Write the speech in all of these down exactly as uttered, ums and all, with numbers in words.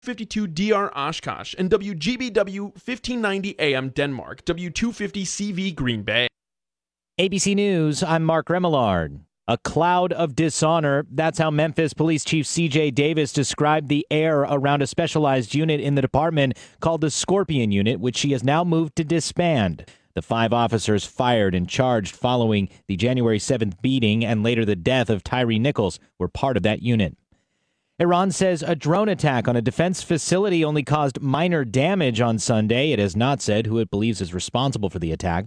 fifty-two D R Oshkosh, and W G B W fifteen ninety A M Denmark, W two fifty C V Green Bay. A B C News, I'm Mark Remillard. A cloud of dishonor. That's how Memphis Police Chief C J Davis described the air around a specialized unit in the department called the Scorpion Unit, which she has now moved to disband. The five officers fired and charged following the January seventh beating and later the death of Tyree Nichols were part of that unit. Iran says a drone attack on a defense facility only caused minor damage on Sunday. It has not said who it believes is responsible for the attack.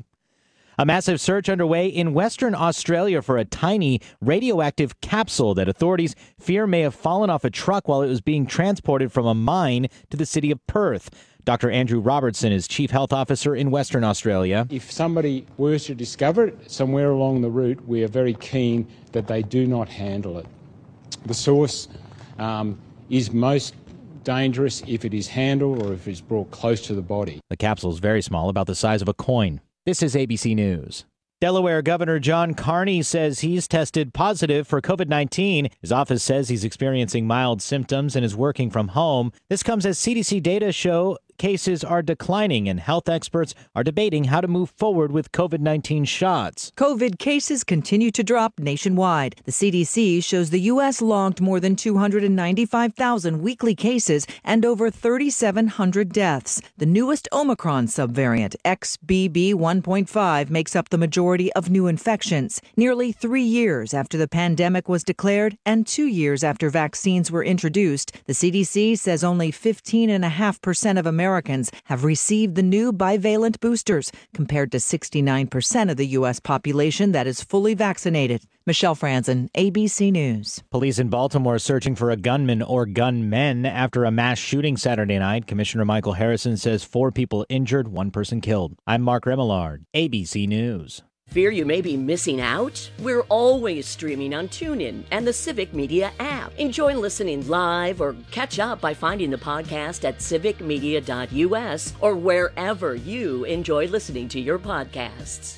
A massive search underway in Western Australia for a tiny radioactive capsule that authorities fear may have fallen off a truck while it was being transported from a mine to the city of Perth. Doctor Andrew Robertson is Chief Health Officer in Western Australia. If somebody were to discover it somewhere along the route, we are very keen that they do not handle it. The source um, is most dangerous if it is handled or if it's brought close to the body. The capsule is very small, about the size of a coin. This is A B C News. Delaware Governor John Carney says he's tested positive for covid nineteen. His office says he's experiencing mild symptoms and is working from home. This comes as C D C data show cases are declining and health experts are debating how to move forward with covid nineteen shots. COVID cases continue to drop nationwide. The C D C shows the U S logged more than two hundred ninety-five thousand weekly cases and over three thousand seven hundred deaths. The newest Omicron subvariant, X B B one point five, makes up the majority of new infections. Nearly three years after the pandemic was declared and two years after vaccines were introduced, the C D C says only fifteen point five percent of Americans Americans have received the new bivalent boosters, compared to sixty-nine percent of the U S population that is fully vaccinated. Michelle Franzen, A B C News. Police in Baltimore are searching for a gunman or gunmen after a mass shooting Saturday night. Commissioner Michael Harrison says four people injured, one person killed. I'm Mark Remillard, A B C News. Fear you may be missing out? We're always streaming on TuneIn and the Civic Media app. Enjoy listening live or catch up by finding the podcast at civic media dot u s or wherever you enjoy listening to your podcasts.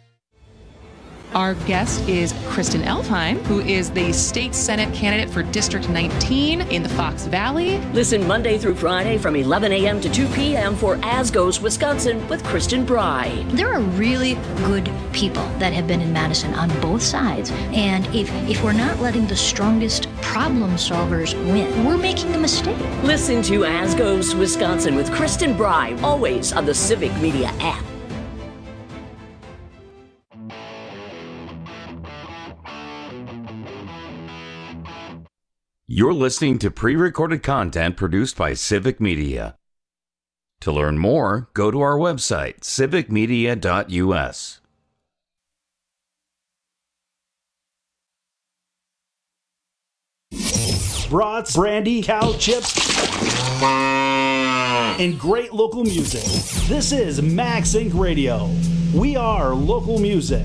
Our guest is Kristen Elfheim, who is the state Senate candidate for District nineteen in the Fox Valley. Listen Monday through Friday from eleven a.m. to two p.m. for As Goes Wisconsin with Kristen Bry. There are really good people that have been in Madison on both sides. And if, if we're not letting the strongest problem solvers win, we're making a mistake. Listen to As Goes Wisconsin with Kristen Bry, always on the Civic Media app. You're listening to pre-recorded content produced by Civic Media. To learn more, go to our website, civic media dot u s. Brats, brandy, cow chips, and great local music. This is Max Inc Radio. We are local music.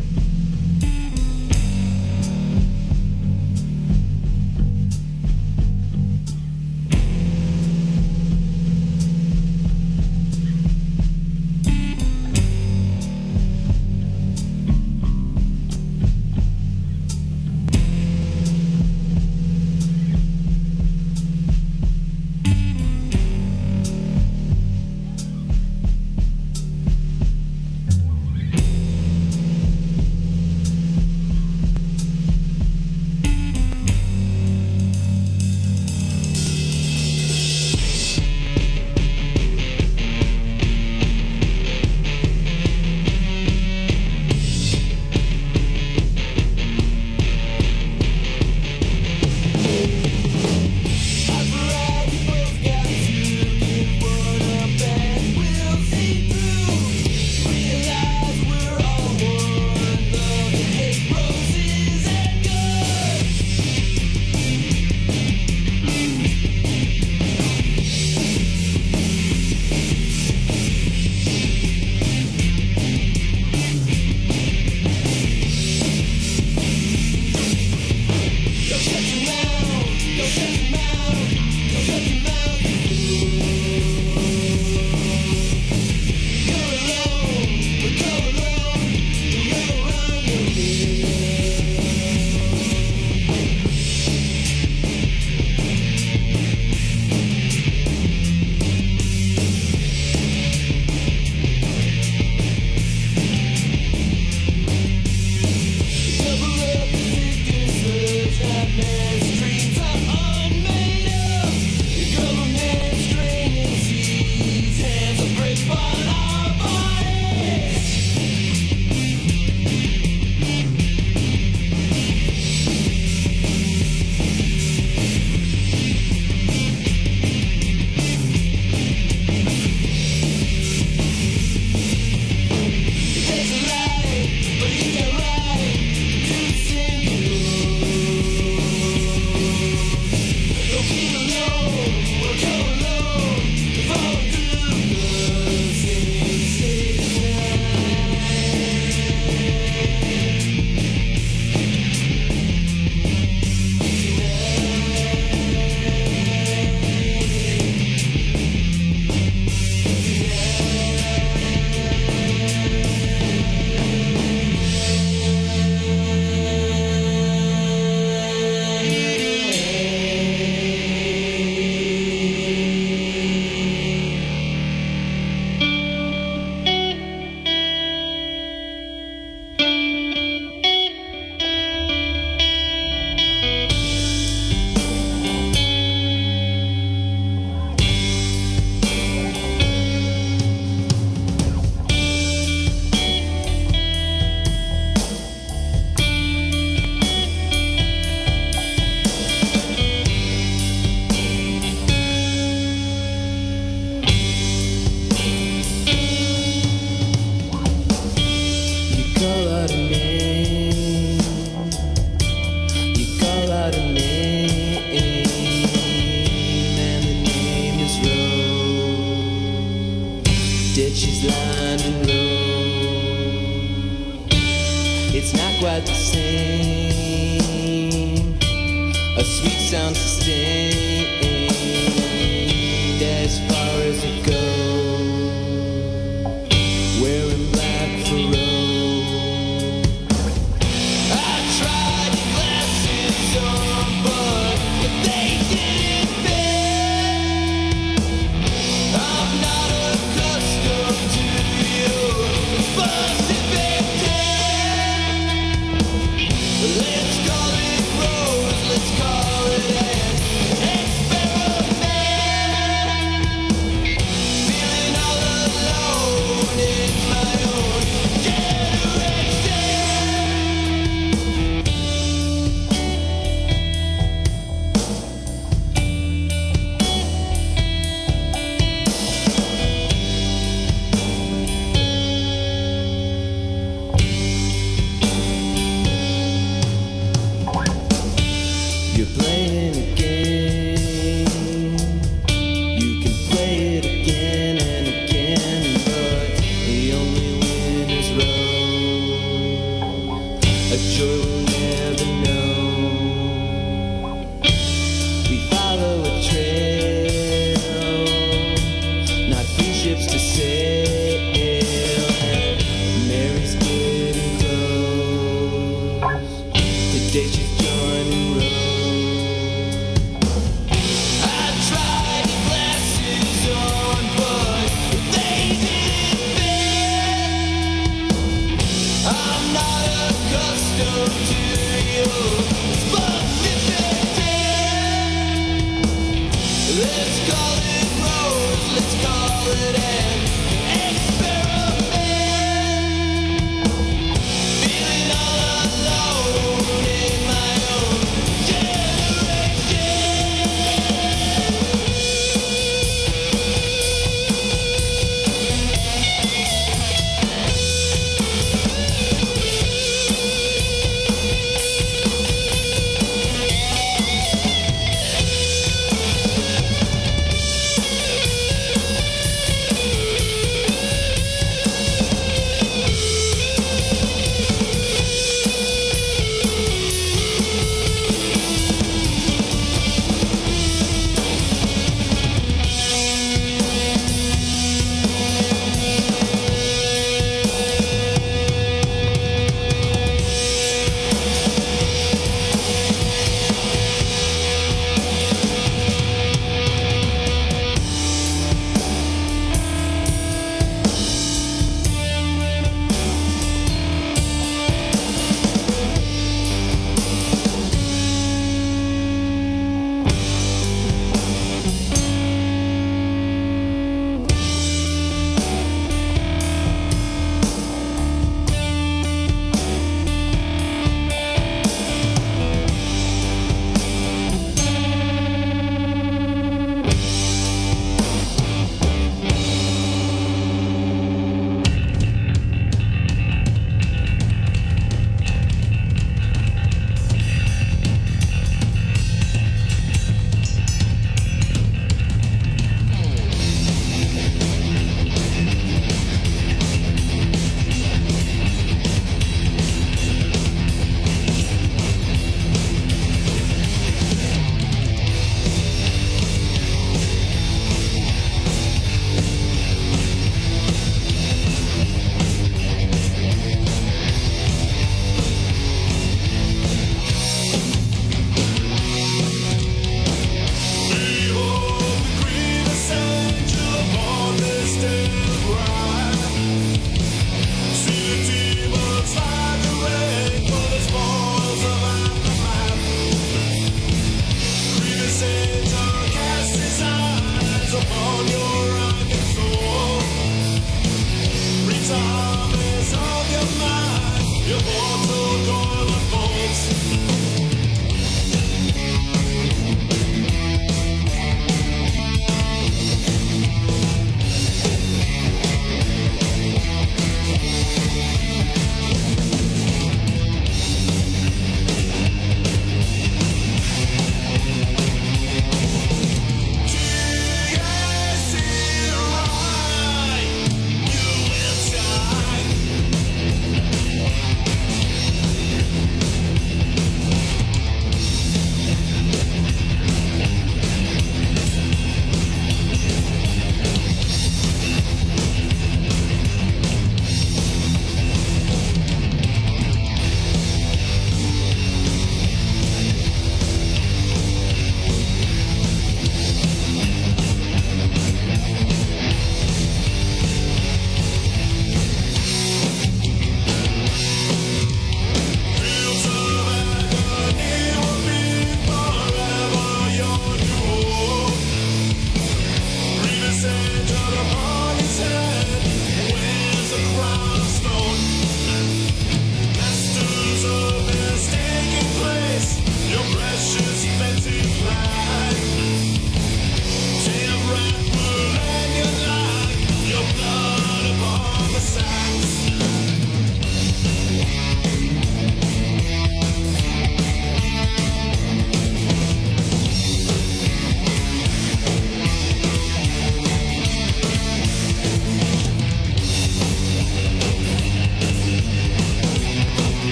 ditches lined in road. It's not quite the same, a sweet sound sustained as far as it goes, wearing black for road. I tried the glasses on, but they didn't fit. I'm not accustomed to your specific tint. Let's call it rose, let's call it an experiment. Feeling all alone in my own generation. You're playing a game. You can play it again and again, but the only winner's road. A joy we'll never know. We follow a trail, not free ships to sail, and Mary's getting close. Today she's joining road. I tried the glasses on, but they didn't fit. I'm not accustomed to your specific tint. Let's call it rose, let's call it an experiment. Feeling all alone in my own generation.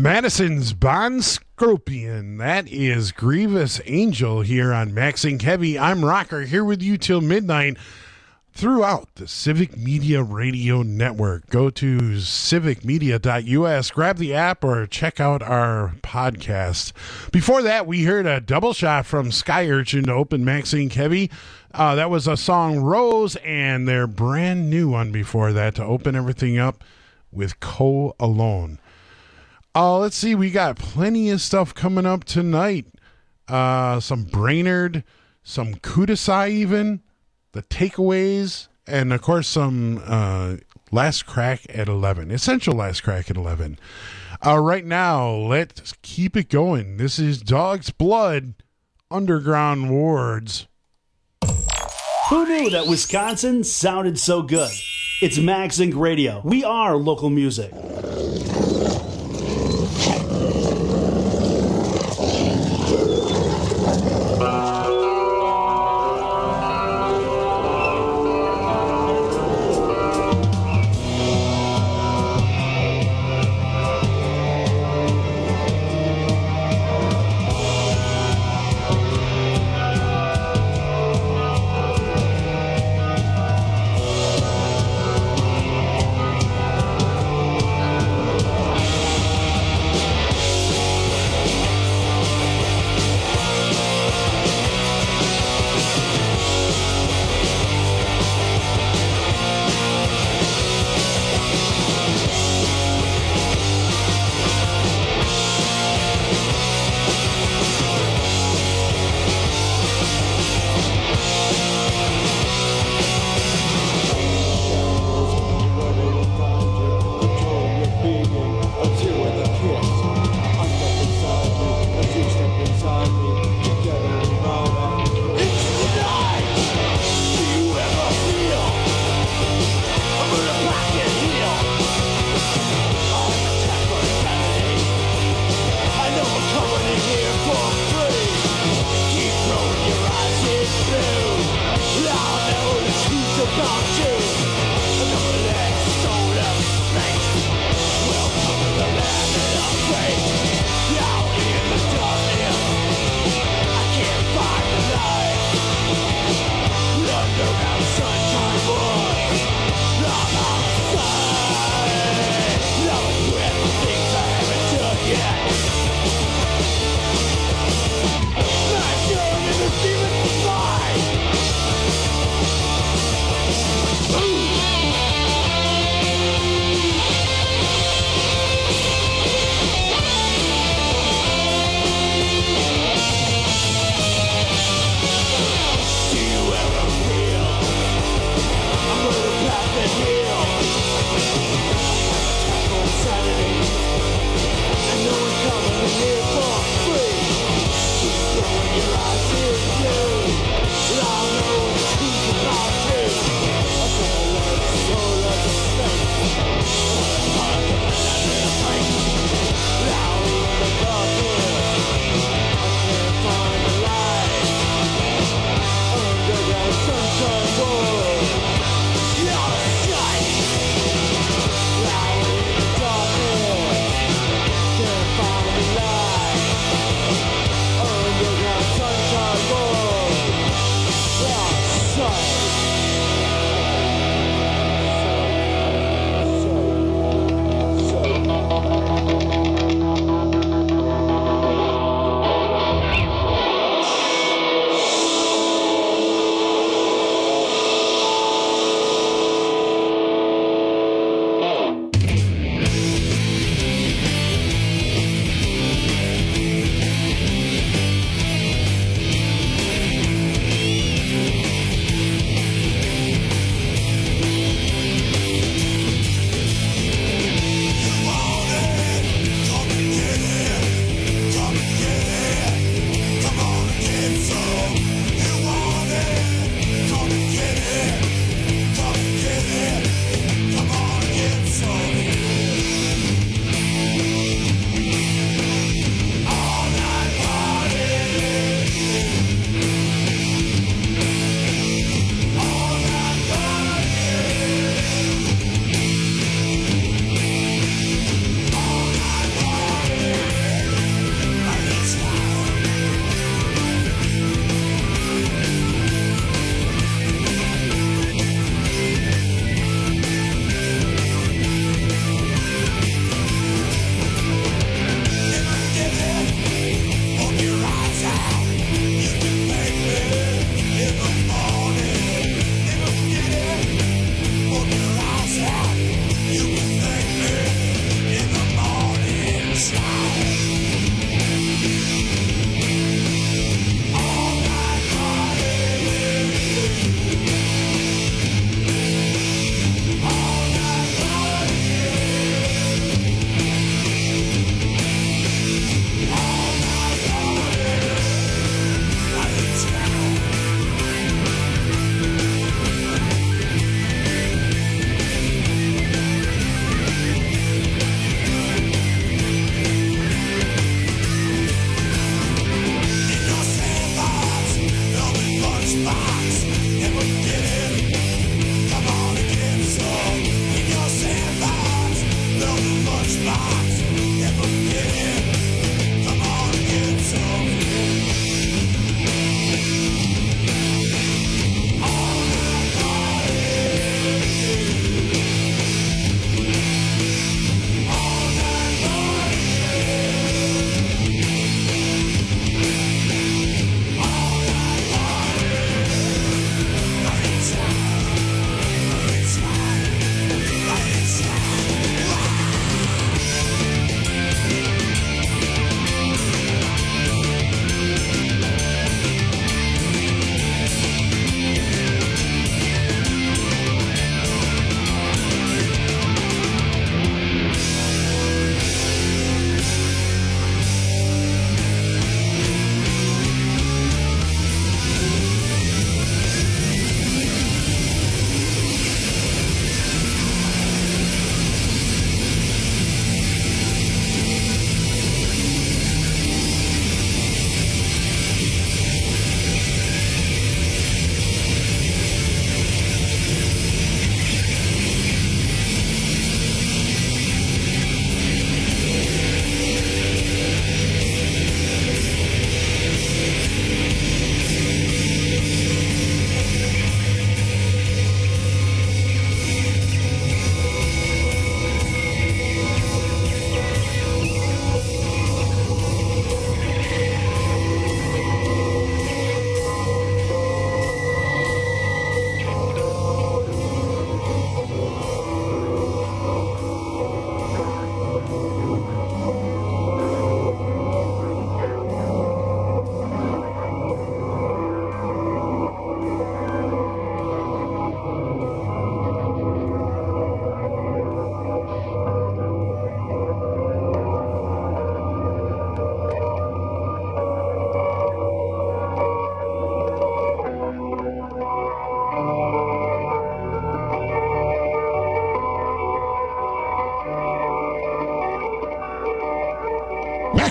Madison's Bon Scorpion. That is Grievous Angel here on Maxing Heavy. I'm Rocker, here with you till midnight throughout the Civic Media Radio Network. Go to civic media dot u s, grab the app, or check out our podcast. Before that, we heard a double shot from Sky Urchin to open Maxing Heavy. Uh, that was a song Rose, and their brand new one before that to open everything up with Co Alone. Uh, let's see, we got plenty of stuff coming up tonight. Uh, some Brainerd, some Kudasai even, the Takeaways, and of course some uh, Last Crack at eleven. Essential Last Crack at eleven. Uh, right now, let's keep it going. This is Dog's Blood, Underground Wards. Who knew that Wisconsin sounded so good? It's Max Inc Radio. We are local music.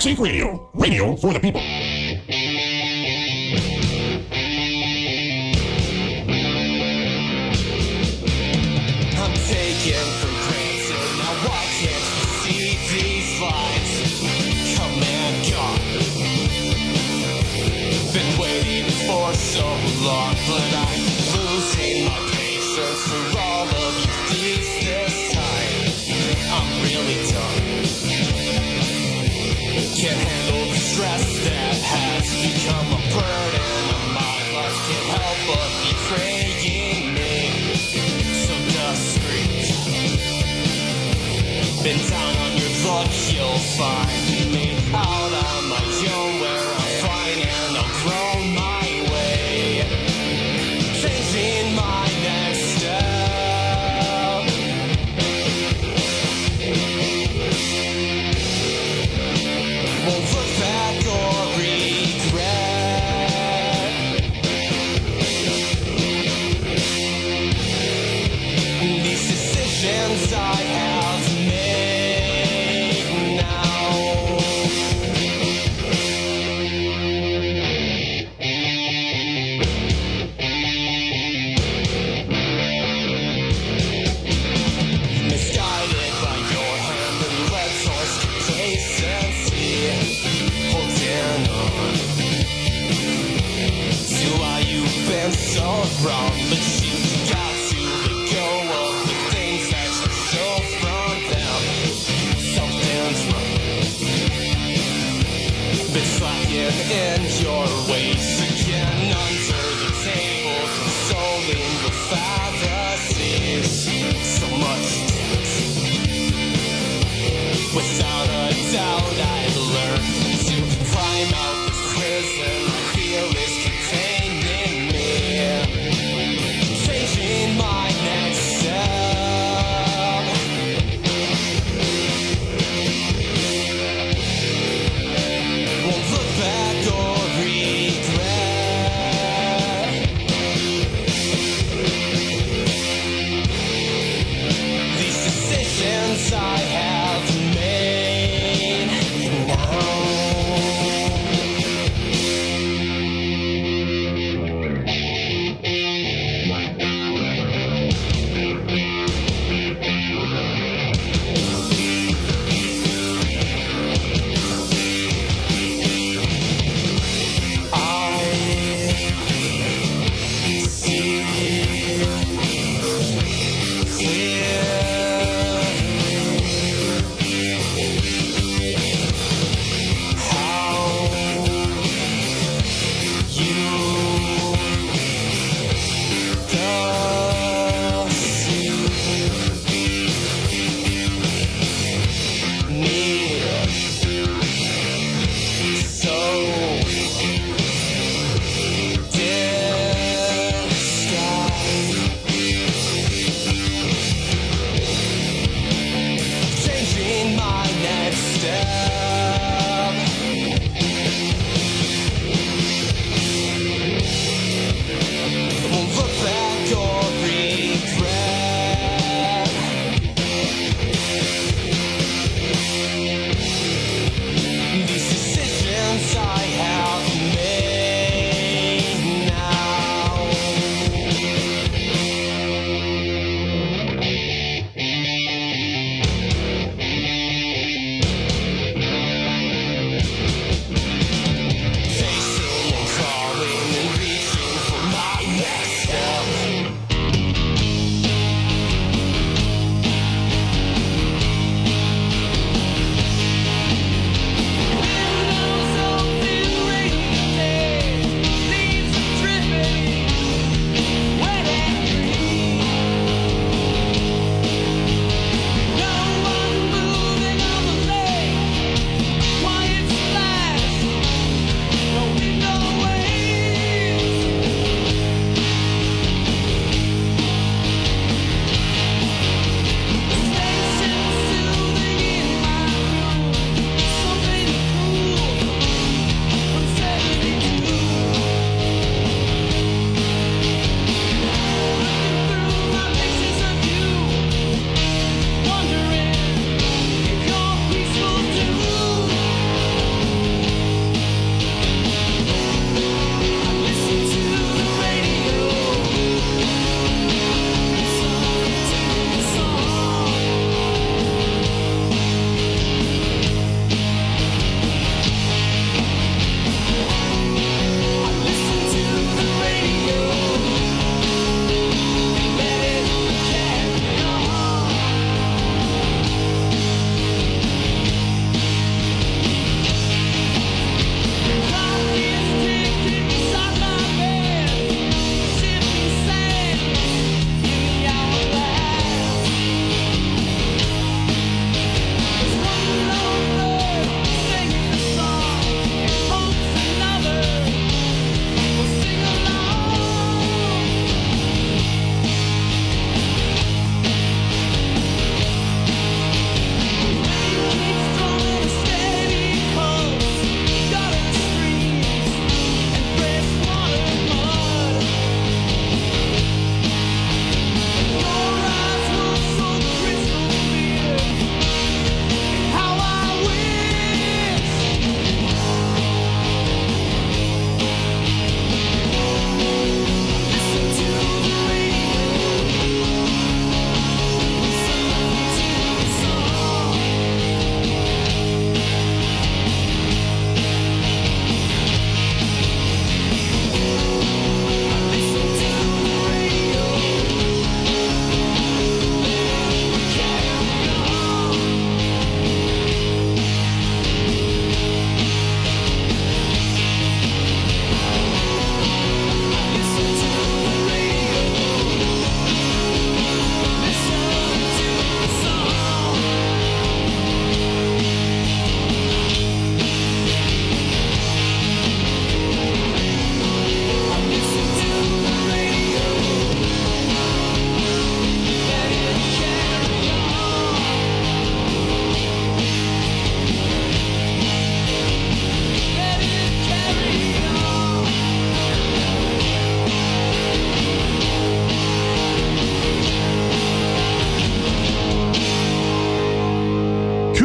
MaxInc Radio. Radio for the people. I'm taken for granted. Now why can't you see these lines? Come and gone. Been waiting for so long, but I'm losing my patience for all of you thieves this time. I'm really done. Can't handle the stress that has become a burden on my life. Can't help but betraying me. So discreet. Been down on your luck, you'll find me out on my own where I'm fine and I'll grow my way. Changing my next step. Won't look back or regret. These decisions I have made now.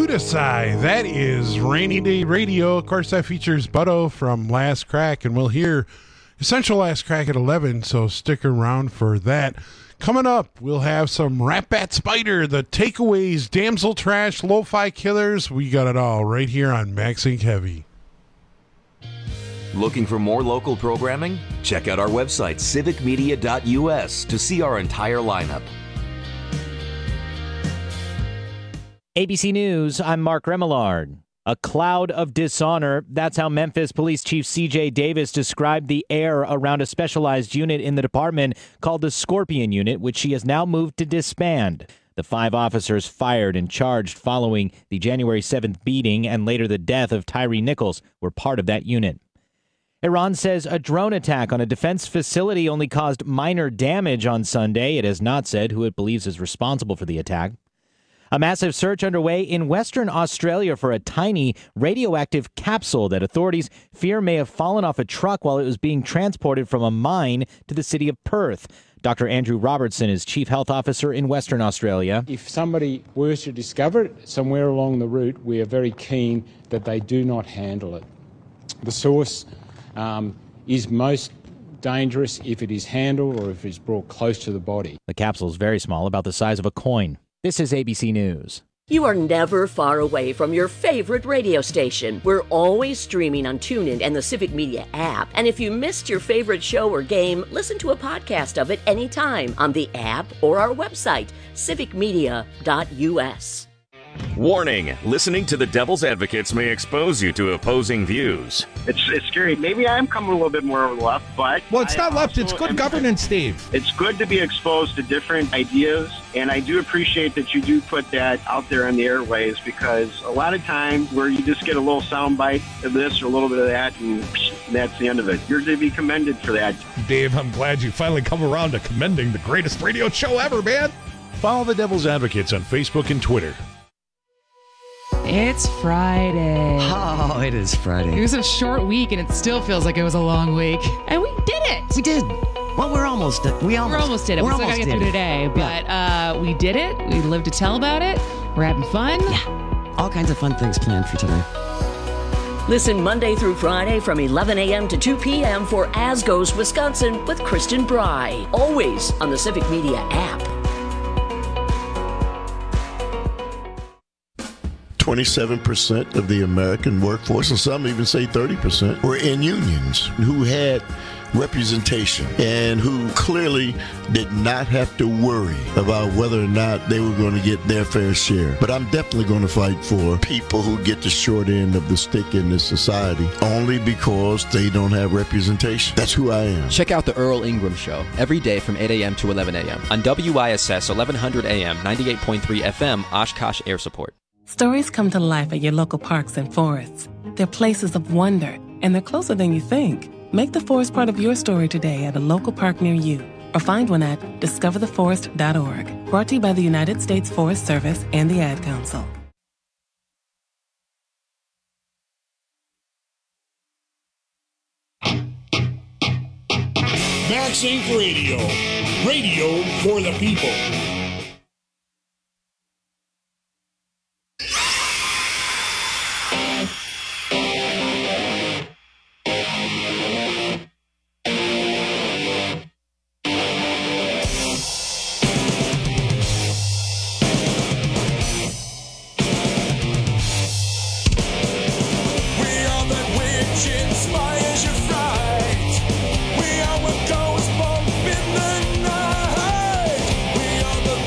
Kudasai. That is Rainy Day Radio. Of course, that features Butto from Last Crack, and we'll hear Essential Last Crack at eleven, so stick around for that. Coming up, we'll have some Rat Bat Spider, the Takeaways, Damsel Trash, Lo-Fi Killers. We got it all right here on Maxing Heavy. Looking for more local programming? Check out our website, civic media dot u s, to see our entire lineup. A B C News, I'm Mark Remillard. A cloud of dishonor. That's how Memphis Police Chief C J Davis described the air around a specialized unit in the department called the Scorpion Unit, which she has now moved to disband. The five officers fired and charged following the January seventh beating and later the death of Tyree Nichols were part of that unit. Iran says a drone attack on a defense facility only caused minor damage on Sunday. It has not said who it believes is responsible for the attack. A massive search underway in Western Australia for a tiny radioactive capsule that authorities fear may have fallen off a truck while it was being transported from a mine to the city of Perth. Doctor Andrew Robertson is Chief Health Officer in Western Australia. If somebody were to discover it somewhere along the route, we are very keen that they do not handle it. The source um, is most dangerous if it is handled or if it's brought close to the body. The capsule is very small, about the size of a coin. This is A B C News. You are never far away from your favorite radio station. We're always streaming on TuneIn and the Civic Media app. And if you missed your favorite show or game, listen to a podcast of it anytime on the app or our website, civic media dot u s. Warning, listening to the Devil's Advocates may expose you to opposing views. It's it's scary. Maybe I'm coming a little bit more over the left, but... Well, it's I not left, it's good am, governance, Steve. It's good to be exposed to different ideas, and I do appreciate that you do put that out there on the airways, because a lot of times where you just get a little soundbite of this or a little bit of that, and that's the end of it. You're to be commended for that. Dave, I'm glad you finally come around to commending the greatest radio show ever, man. Follow the Devil's Advocates on Facebook and Twitter. It's Friday. Oh, it is Friday. It was a short week, and it still feels like it was a long week. And we did it. We did. Well, we're almost. We almost. We're almost did it. We're we still gotta get through it. today, but yeah. uh, we did it. We lived to tell about it. We're having fun. Yeah. All kinds of fun things planned for today. Listen Monday through Friday from eleven a.m. to two p.m. for As Goes Wisconsin with Kristen Bry. Always on the Civic Media app. twenty-seven percent of the American workforce, and some even say thirty percent, were in unions who had representation and who clearly did not have to worry about whether or not they were going to get their fair share. But I'm definitely going to fight for people who get the short end of the stick in this society only because they don't have representation. That's who I am. Check out the Earl Ingram Show every day from eight a.m. to eleven a.m. on W I S S eleven hundred A M, ninety-eight point three F M, Oshkosh Air Support. Stories come to life at your local parks and forests. They're places of wonder, and they're closer than you think. Make the forest part of your story today at a local park near you, or find one at discover the forest dot org. Brought to you by the United States Forest Service and the Ad Council. Maxing Radio. Radio for the people. We are what goes bump in the night. We are the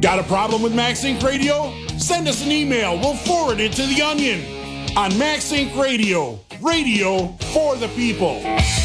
Got a problem with MaxInc Radio? Send us an email. We'll forward it to The Onion on MaxInc Radio. Radio for the people.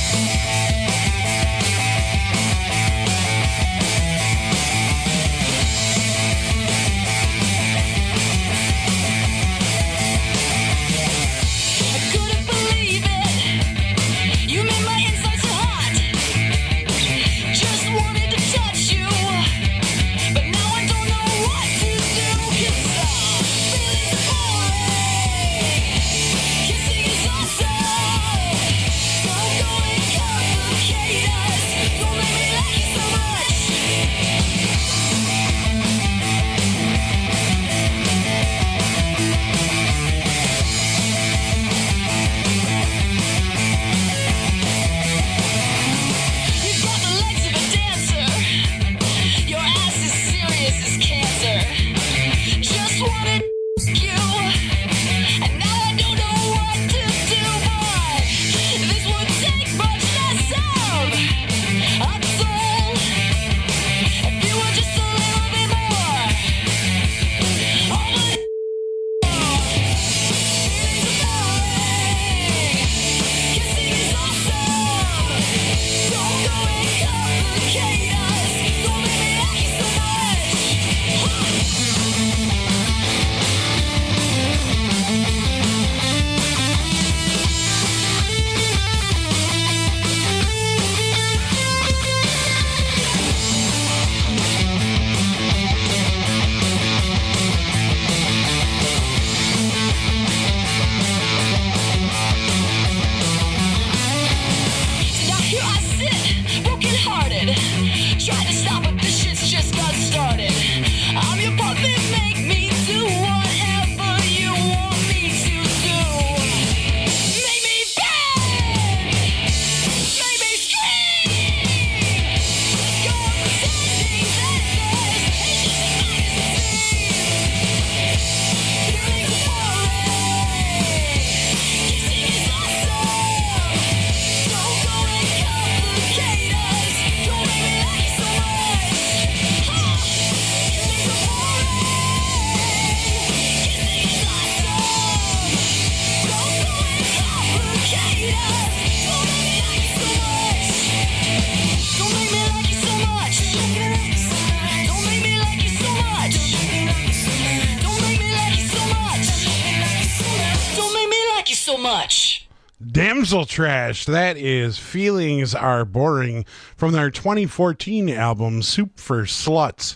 Damsel Trash, that is Feelings Are Boring from their twenty fourteen album Soup for Sluts.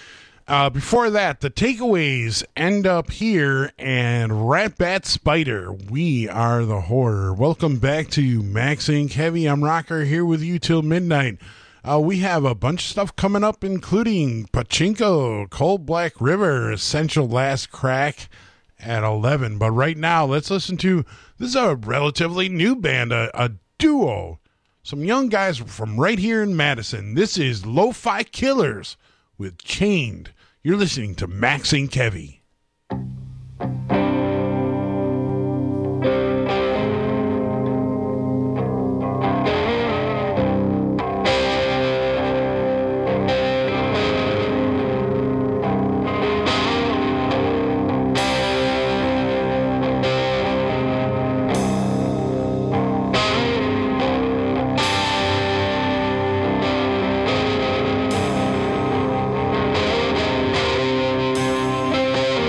Uh, before that, the Takeaways, End Up Here, and Rat Bat Spider, We Are the Horror. Welcome back to MaxInc Heavy. I'm Rocker here with you till midnight. Uh, we have a bunch of stuff coming up, including Pachinko, Cold Black River, Essential Last Crack at eleven. But right now, let's listen to, this is a relatively new band, a, a duo. Some young guys from right here in Madison. This is Lo-Fi Killers with Chained. You're listening to MaxInc Heavy. Thank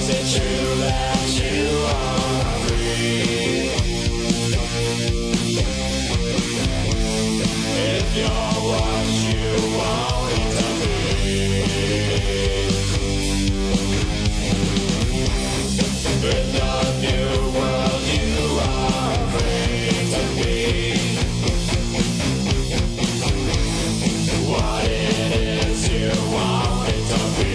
is it true that you are free? If you're what you want it to be, in the new world you are free to be what it is you want it to be.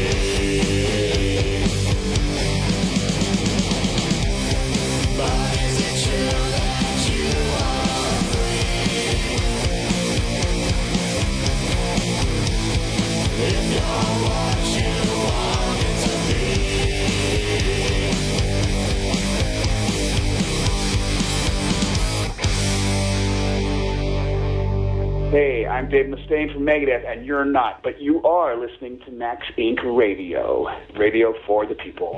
But is it true that you are free? If you're what you want it to be. Hey, I'm Dave Mustaine from Megadeth, and you're not, but you are listening to Max Incorporated. Radio, radio for the people.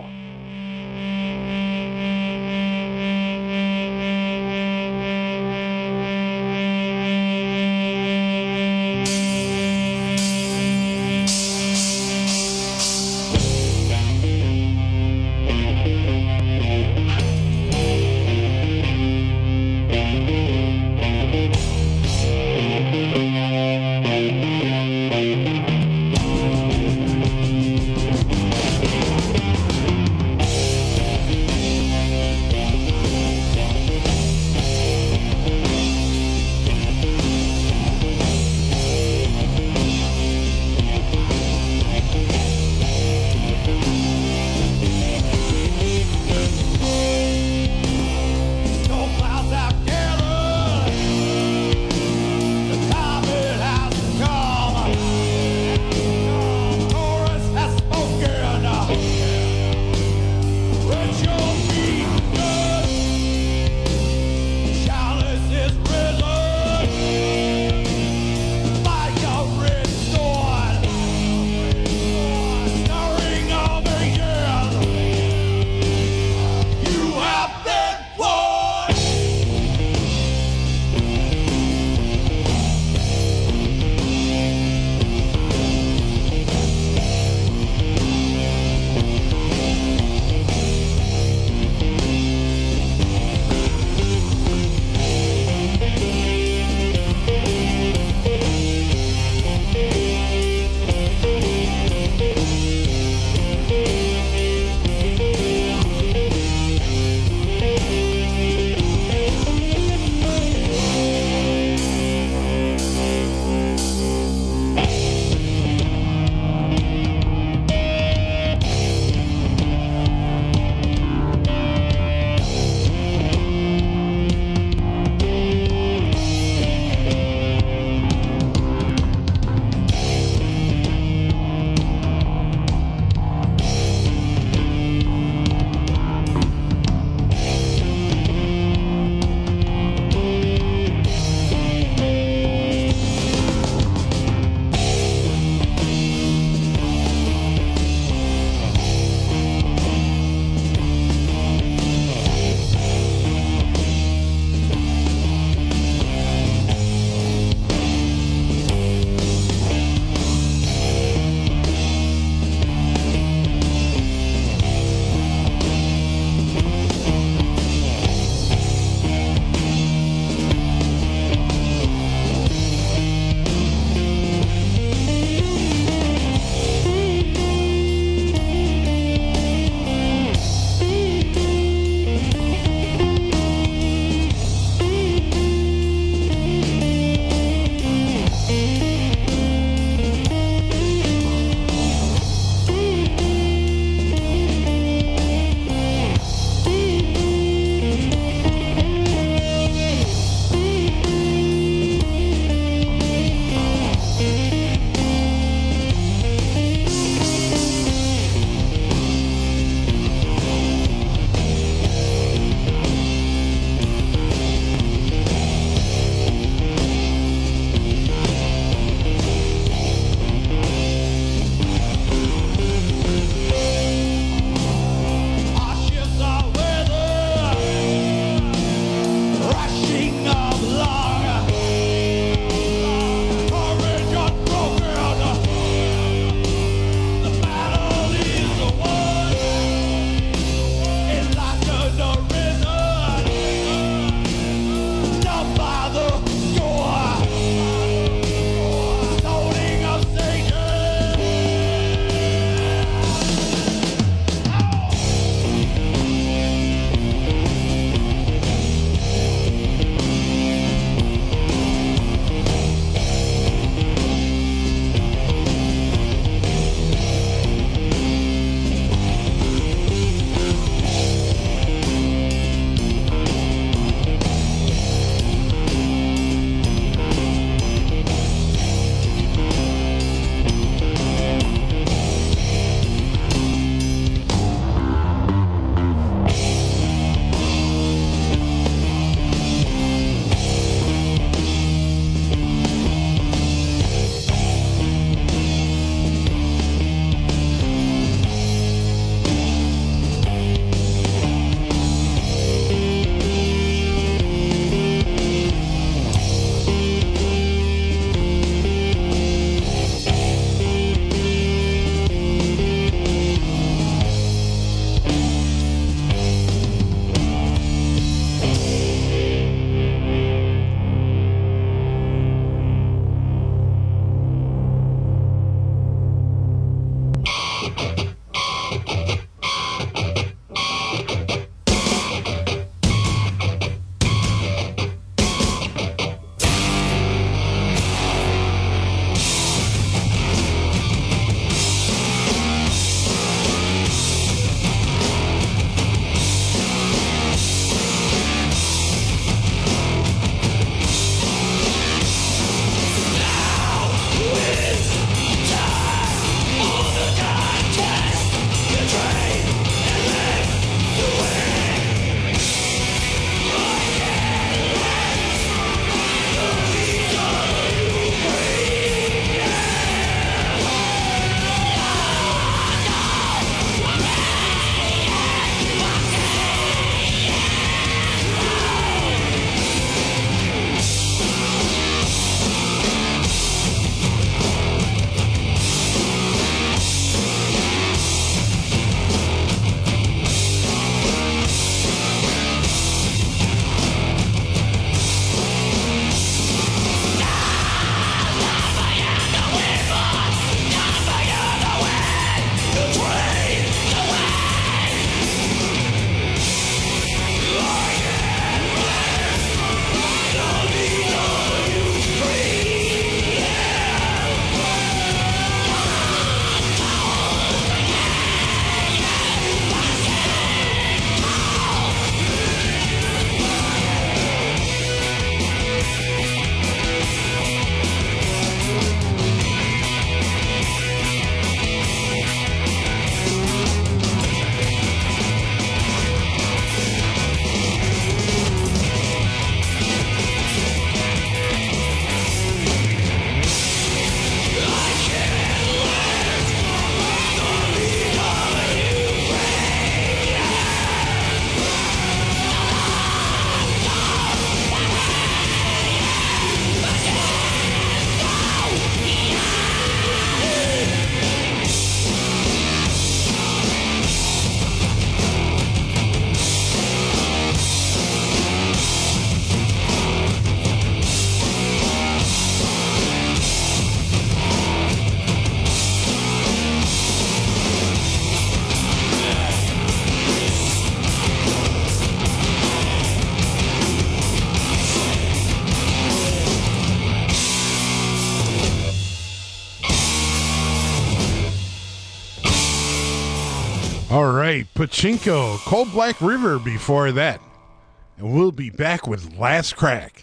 Pachinko, Cold Black River before that. And we'll be back with Last Crack.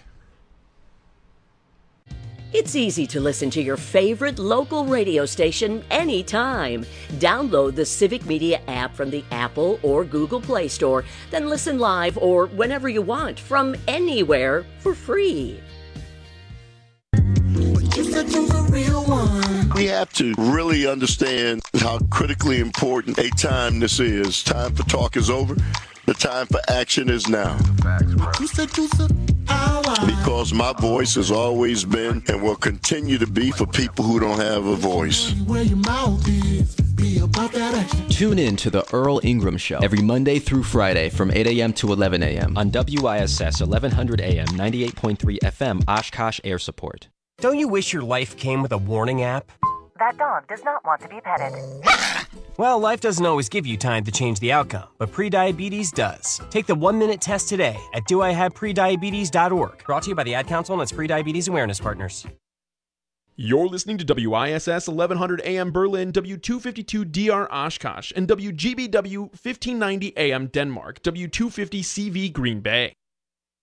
It's easy to listen to your favorite local radio station anytime. Download the Civic Media app from the Apple or Google Play Store, then listen live or whenever you want from anywhere for free. We have to really understand how critically important a time this is. Time for talk is over. The time for action is now. Because my voice has always been and will continue to be for people who don't have a voice. Tune in to The Earl Ingram Show every Monday through Friday from eight a.m. to eleven a.m. on W I S S eleven hundred A M, ninety-eight point three F M, Oshkosh Air Support. Don't you wish your life came with a warning app? That dog does not want to be petted. Well, life doesn't always give you time to change the outcome, but prediabetes does. Take the one-minute test today at do I have prediabetes dot org. Brought to you by the Ad Council and its prediabetes awareness partners. You're listening to W I S S eleven hundred A M Berlin, W two fifty-two D R Oshkosh, and W G B W fifteen ninety A M Denmark, W two fifty C V Green Bay.